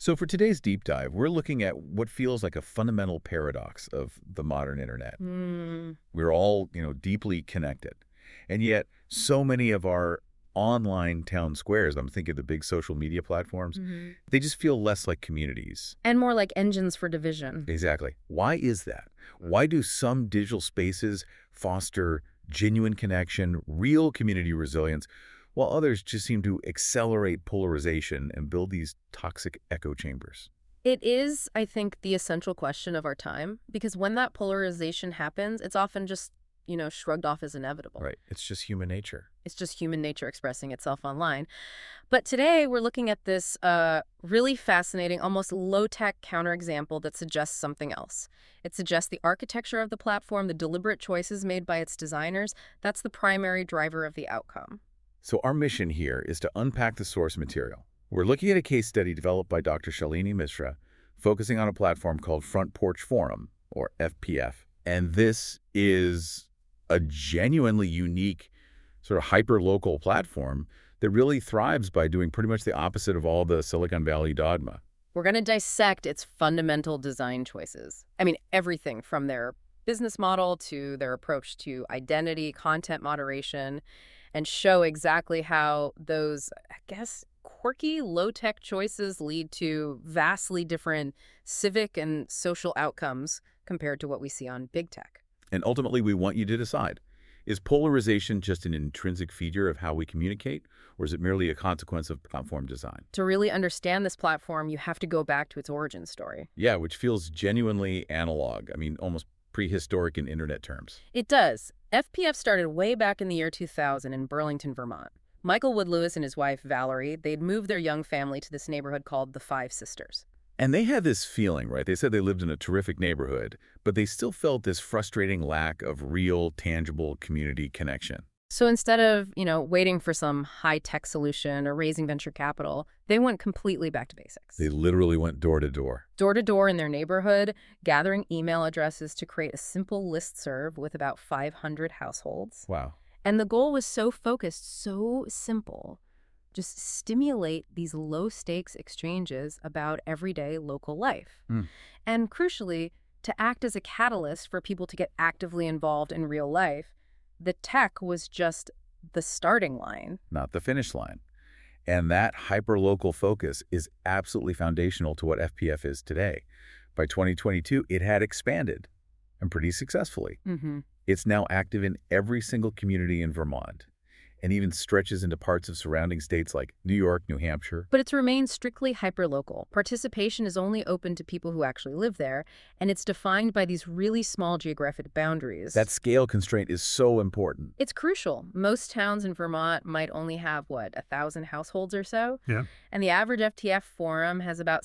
So for today's deep dive, we're looking at what feels like a fundamental paradox of the modern internet. Hmm. We're all, deeply connected. And yet, so many of our online town squares, I'm thinking of the big social media platforms, Hmm. they just feel less like communities. And more like engines for division. Exactly. Why is that? Why do some digital spaces foster genuine connection, real community resilience, while others just seem to accelerate polarization and build these toxic echo chambers? It is, I think, the essential question of our time, because when that polarization happens, it's often just, shrugged off as inevitable. Right. It's just human nature. It's just human nature expressing itself online. But today we're looking at this really fascinating, almost low-tech counterexample that suggests something else. It suggests the architecture of the platform, the deliberate choices made by its designers, that's the primary driver of the outcome. So our mission here is to unpack the source material. We're looking at a case study developed by Dr. Shalini Mishra, focusing on a platform called Front Porch Forum, or FPF. And this is a genuinely unique, sort of hyper-local platform that really thrives by doing pretty much the opposite of all the Silicon Valley dogma. We're going to dissect its fundamental design choices. I mean, everything from their business model to their approach to identity, content moderation, and show exactly how those, I guess, quirky, low-tech choices lead to vastly different civic and social outcomes compared to what we see on big tech. And ultimately, we want you to decide, is polarization just an intrinsic feature of how we communicate, or is it merely a consequence of platform design? To really understand this platform, you have to go back to its origin story. Yeah, which feels genuinely analog. I mean, almost prehistoric in internet terms. It does. FPF started way back in the year 2000 in Burlington, Vermont. Michael Wood Lewis and his wife, Valerie, they'd moved their young family to this neighborhood called the Five Sisters. And they had this feeling, right? They said they lived in a terrific neighborhood, but they still felt this frustrating lack of real, tangible community connection. So instead of, waiting for some high-tech solution or raising venture capital, they went completely back to basics. They literally went door to door. Door to door in their neighborhood, gathering email addresses to create a simple listserv with about 500 households. Wow. And the goal was so focused, so simple. Just stimulate these low-stakes exchanges about everyday local life. Mm. And crucially, to act as a catalyst for people to get actively involved in real life, the tech was just the starting line. Not the finish line. And that hyper-local focus is absolutely foundational to what FPF is today. By 2022, it had expanded, and pretty successfully. Mm-hmm. It's now active in every single community in Vermont, and even stretches into parts of surrounding states like New York, New Hampshire. But it's remained strictly hyperlocal. Participation is only open to people who actually live there, and it's defined by these really small geographic boundaries. That scale constraint is so important. It's crucial. Most towns in Vermont might only have, 1,000 households or so? Yeah. And the average FTF forum has about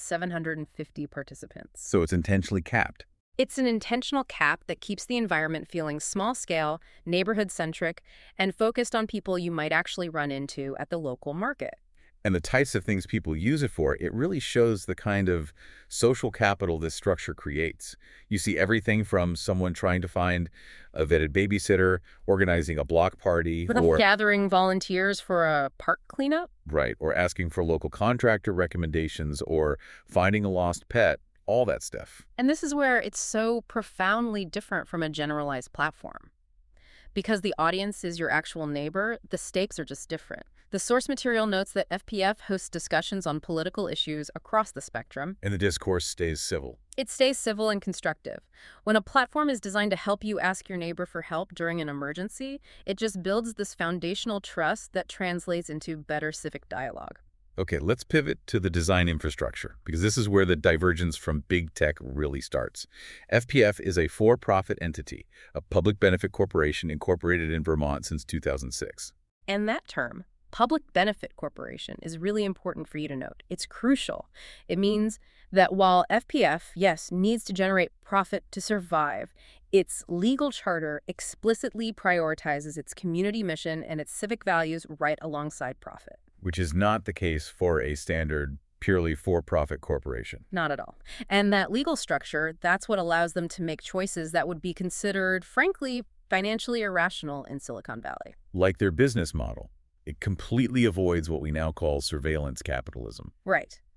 750 participants. So it's intentionally capped. It's an intentional cap that keeps the environment feeling small-scale, neighborhood-centric, and focused on people you might actually run into at the local market. And the types of things people use it for, it really shows the kind of social capital this structure creates. You see everything from someone trying to find a vetted babysitter, organizing a block party, or gathering volunteers for a park cleanup? right, or asking for local contractor recommendations, or finding a lost pet, all that stuff. And this is where it's so profoundly different from a generalized platform. Because the audience is your actual neighbor, the stakes are just different. The source material notes that FPF hosts discussions on political issues across the spectrum. And the discourse stays civil. It stays civil and constructive. When a platform is designed to help you ask your neighbor for help during an emergency, it just builds this foundational trust that translates into better civic dialogue. Okay, let's pivot to the design infrastructure, because this is where the divergence from big tech really starts. FPF is a for-profit entity, a public benefit corporation incorporated in Vermont since 2006. And that term, public benefit corporation, is really important for you to note. It's crucial. It means that while FPF, yes, needs to generate profit to survive, its legal charter explicitly prioritizes its community mission and its civic values right alongside profit. Which is not the case for a standard, purely for-profit corporation. Not at all. And that legal structure, that's what allows them to make choices that would be considered, frankly, financially irrational in Silicon Valley. Like their business model, it completely avoids what we now call surveillance capitalism. Right.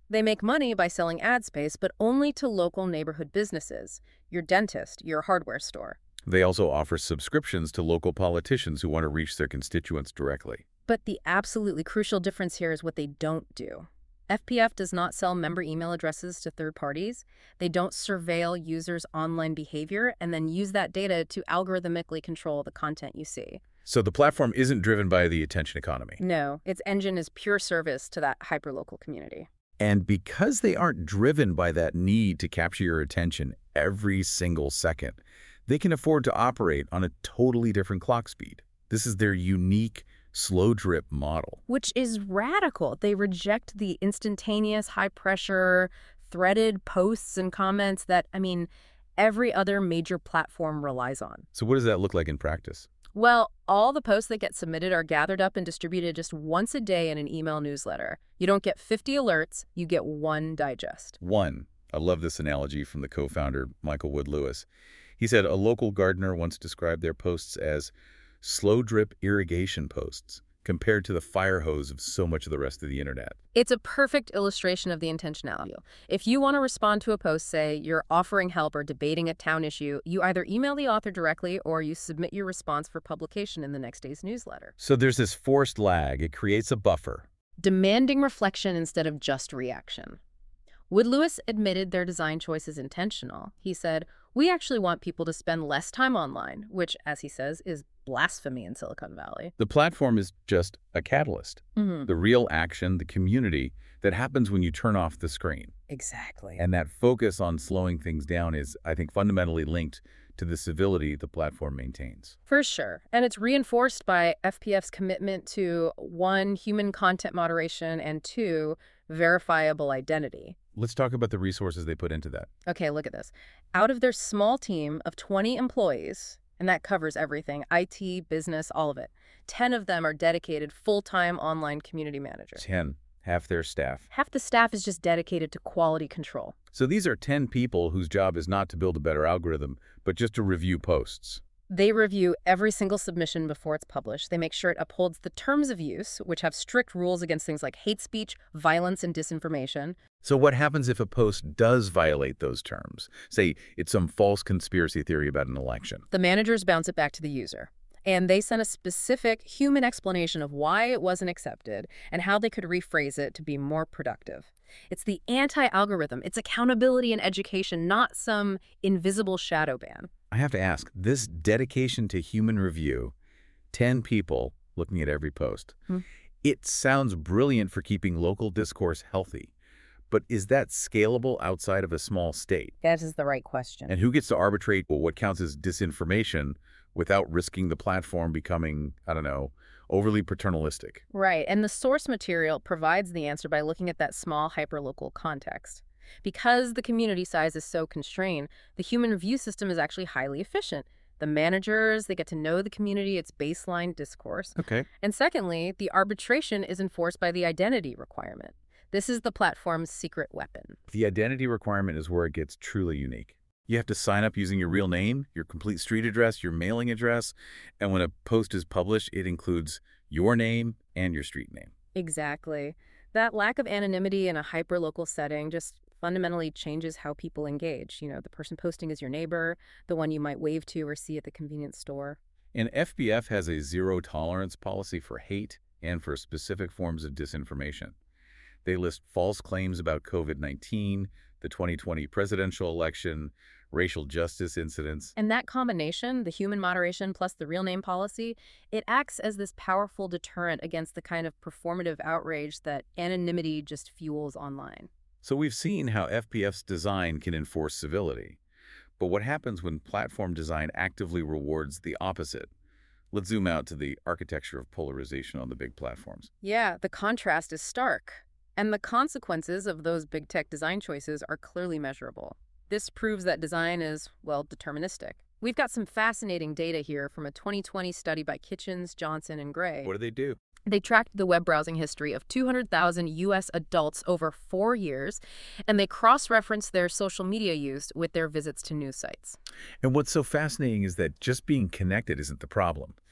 They make money by selling ad space, but only to local neighborhood businesses, your dentist, your hardware store. They also offer subscriptions to local politicians who want to reach their constituents directly. But the absolutely crucial difference here is what they don't do. FPF does not sell member email addresses to third parties. They don't surveil users' online behavior and then use that data to algorithmically control the content you see. So the platform isn't driven by the attention economy. No, its engine is pure service to that hyperlocal community. And because they aren't driven by that need to capture your attention every single second, they can afford to operate on a totally different clock speed. This is their unique slow drip model. Which is radical. They reject the instantaneous, high-pressure, threaded posts and comments that, every other major platform relies on. So what does that look like in practice? Well, all the posts that get submitted are gathered up and distributed just once a day in an email newsletter. You don't get 50 alerts, you get one digest. One. I love this analogy from the co-founder, Michael Wood Lewis. He said a local gardener once described their posts as slow drip irrigation posts compared to the fire hose of so much of the rest of the internet. It's a perfect illustration of the intentionality. If you want to respond to a post, say you're offering help or debating a town issue, you either email the author directly or you submit your response for publication in the next day's newsletter. So there's this forced lag. It creates a buffer. Demanding reflection instead of just reaction. Wood Lewis admitted their design choice is intentional. He said, "We actually want people to spend less time online," which, as he says, is blasphemy in Silicon Valley. The platform is just a catalyst. The real action, the community, that happens when you turn off the screen. Exactly. And that focus on slowing things down is, I think, fundamentally linked to the civility the platform maintains. For sure. And it's reinforced by FPF's commitment to, 1, human content moderation, and 2, verifiable identity. Let's talk about the resources they put into that. Okay, look at this. Out of their small team of 20 employees, and that covers everything, IT, business, all of it, 10 of them are dedicated full-time online community managers. 10. Half their staff. Half the staff is just dedicated to quality control. So these are 10 people whose job is not to build a better algorithm, but just to review posts. They review every single submission before it's published. They make sure it upholds the terms of use, which have strict rules against things like hate speech, violence, and disinformation. So what happens if a post does violate those terms? Say it's some false conspiracy theory about an election. The managers bounce it back to the user. And they send a specific human explanation of why it wasn't accepted and how they could rephrase it to be more productive. It's the anti-algorithm. It's accountability and education, not some invisible shadow ban. I have to ask, this dedication to human review, 10 people looking at every post, it sounds brilliant for keeping local discourse healthy. But is that scalable outside of a small state? That is the right question. And who gets to arbitrate what counts as disinformation without risking the platform becoming, overly paternalistic? Right, and the source material provides the answer by looking at that small hyperlocal context. Because the community size is so constrained, the human review system is actually highly efficient. The managers, they get to know the community, its baseline discourse. Okay. And secondly, the arbitration is enforced by the identity requirement. This is the platform's secret weapon. The identity requirement is where it gets truly unique. You have to sign up using your real name, your complete street address, your mailing address, and when a post is published, it includes your name and your street name. Exactly. That lack of anonymity in a hyperlocal setting just fundamentally changes how people engage. The person posting is your neighbor, the one you might wave to or see at the convenience store. And FPF has a zero-tolerance policy for hate and for specific forms of disinformation. They list false claims about COVID-19, the 2020 presidential election, racial justice incidents. And that combination, the human moderation plus the real name policy, it acts as this powerful deterrent against the kind of performative outrage that anonymity just fuels online. So we've seen how FPF's design can enforce civility. But what happens when platform design actively rewards the opposite? Let's zoom out to the architecture of polarization on the big platforms. Yeah, the contrast is stark. And the consequences of those big tech design choices are clearly measurable. This proves that design is, deterministic. We've got some fascinating data here from a 2020 study by Kitchens, Johnson, and Gray. What do they do? They tracked the web browsing history of 200,000 U.S. adults over 4 years, and they cross-referenced their social media use with their visits to news sites. And what's so fascinating is that just being connected isn't the problem.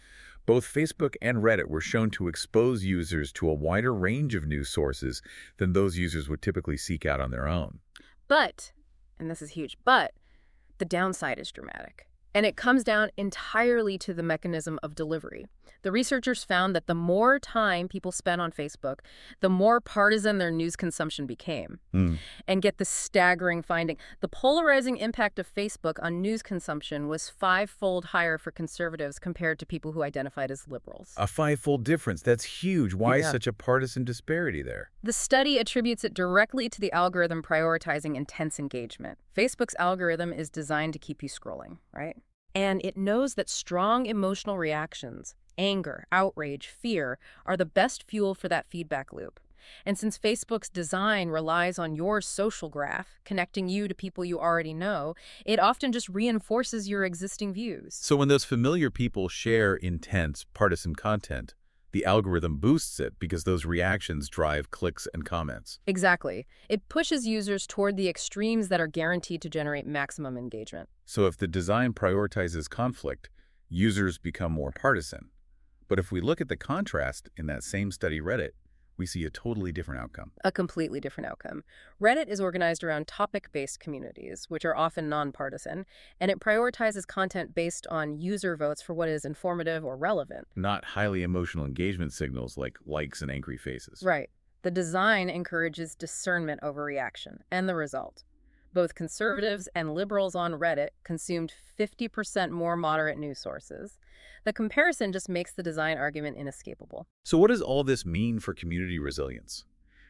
Both Facebook and Reddit were shown to expose users to a wider range of news sources than those users would typically seek out on their own. But, and this is huge, but the downside is dramatic. And it comes down entirely to the mechanism of delivery. The researchers found that the more time people spent on Facebook, the more partisan their news consumption became. And get the staggering finding. The polarizing impact of Facebook on news consumption was five-fold higher for conservatives compared to people who identified as liberals. A five-fold difference. That's huge. Why Yeah. such a partisan disparity there? The study attributes it directly to the algorithm prioritizing intense engagement. Facebook's algorithm is designed to keep you scrolling, right? And it knows that strong emotional reactions, anger, outrage, fear, are the best fuel for that feedback loop. And since Facebook's design relies on your social graph, connecting you to people you already know, it often just reinforces your existing views. So when those familiar people share intense, partisan content, the algorithm boosts it because those reactions drive clicks and comments. Exactly. It pushes users toward the extremes that are guaranteed to generate maximum engagement. So if the design prioritizes conflict, users become more partisan. But if we look at the contrast in that same study Reddit, we see a totally different outcome. A completely different outcome. Reddit is organized around topic-based communities, which are often nonpartisan, and it prioritizes content based on user votes for what is informative or relevant. Not highly emotional engagement signals like likes and angry faces. Right. The design encourages discernment over reaction, and the result. Both conservatives and liberals on Reddit consumed 50% more moderate news sources. The comparison just makes the design argument inescapable. So what does all this mean for community resilience?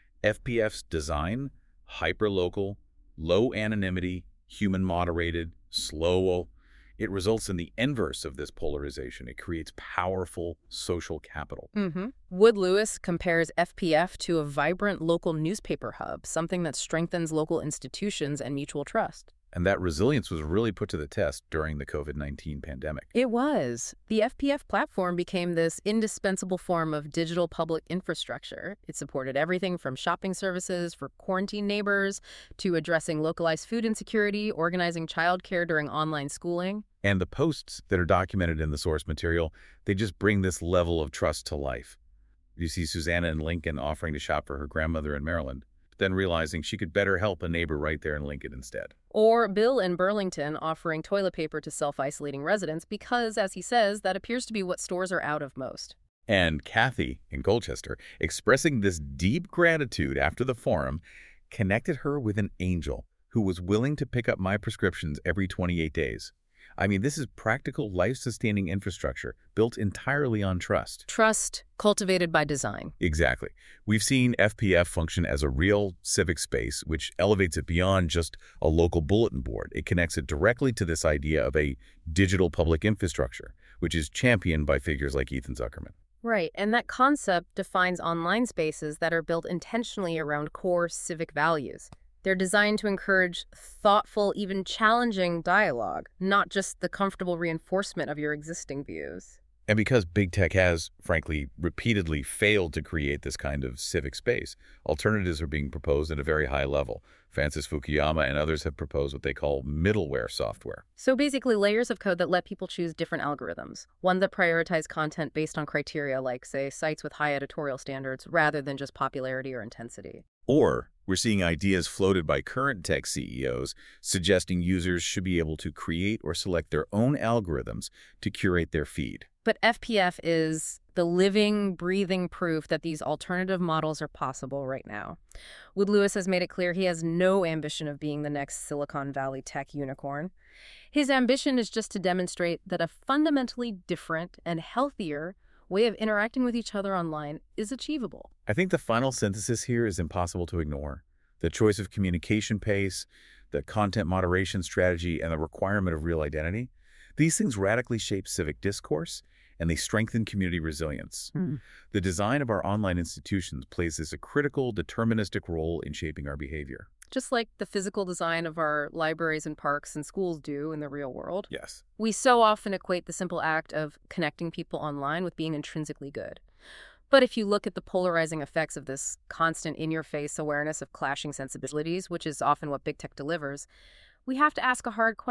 FPF's design, hyperlocal, low anonymity, human-moderated, slow. It results in the inverse of this polarization. It creates powerful social capital. Wood Lewis compares FPF to a vibrant local newspaper hub, something that strengthens local institutions and mutual trust. And that resilience was really put to the test during the COVID-19 pandemic. It was. The FPF platform became this indispensable form of digital public infrastructure. It supported everything from shopping services for quarantine neighbors to addressing localized food insecurity, organizing childcare during online schooling. And the posts that are documented in the source material, they just bring this level of trust to life. You see Susanna in Lincoln offering to shop for her grandmother in Maryland, but then realizing she could better help a neighbor right there in Lincoln instead. Or Bill in Burlington offering toilet paper to self-isolating residents because, as he says, that appears to be what stores are out of most. And Kathy in Colchester, expressing this deep gratitude after the forum, connected her with an angel who was willing to pick up my prescriptions every 28 days. I mean, this is practical, life-sustaining infrastructure built entirely on trust. Trust cultivated by design. Exactly. We've seen FPF function as a real civic space, which elevates it beyond just a local bulletin board. It connects it directly to this idea of a digital public infrastructure, which is championed by figures like Ethan Zuckerman. Right, and that concept defines online spaces that are built intentionally around core civic values. They're designed to encourage thoughtful, even challenging dialogue, not just the comfortable reinforcement of your existing views. And because big tech has, frankly, repeatedly failed to create this kind of civic space, alternatives are being proposed at a very high level. Francis Fukuyama and others have proposed what they call middleware software. So basically layers of code that let people choose different algorithms, one that prioritize content based on criteria like, say, sites with high editorial standards rather than just popularity or intensity. Or we're seeing ideas floated by current tech CEOs suggesting users should be able to create or select their own algorithms to curate their feed. But FPF is the living, breathing proof that these alternative models are possible right now. Wood Lewis has made it clear he has no ambition of being the next Silicon Valley tech unicorn. His ambition is just to demonstrate that a fundamentally different and healthier way of interacting with each other online is achievable. I think the final synthesis here is impossible to ignore. The choice of communication pace, the content moderation strategy, and the requirement of real identity. These things radically shape civic discourse, and they strengthen community resilience. The design of our online institutions plays a critical, deterministic role in shaping our behavior. Just like the physical design of our libraries and parks and schools do in the real world. Yes. We so often equate the simple act of connecting people online with being intrinsically good. But if you look at the polarizing effects of this constant in-your-face awareness of clashing sensibilities, which is often what big tech delivers, we have to ask a hard question.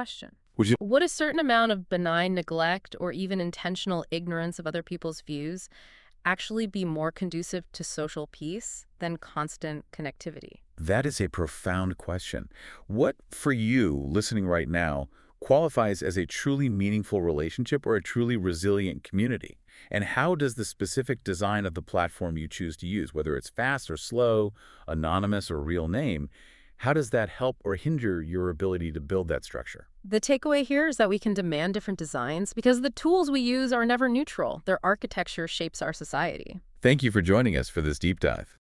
Would a certain amount of benign neglect or even intentional ignorance of other people's views actually be more conducive to social peace than constant connectivity? That is a profound question. What, for you, listening right now, qualifies as a truly meaningful relationship or a truly resilient community? And how does the specific design of the platform you choose to use, whether it's fast or slow, anonymous or real name, how does that help or hinder your ability to build that structure? The takeaway here is that we can demand different designs because the tools we use are never neutral. Their architecture shapes our society. Thank you for joining us for this deep dive.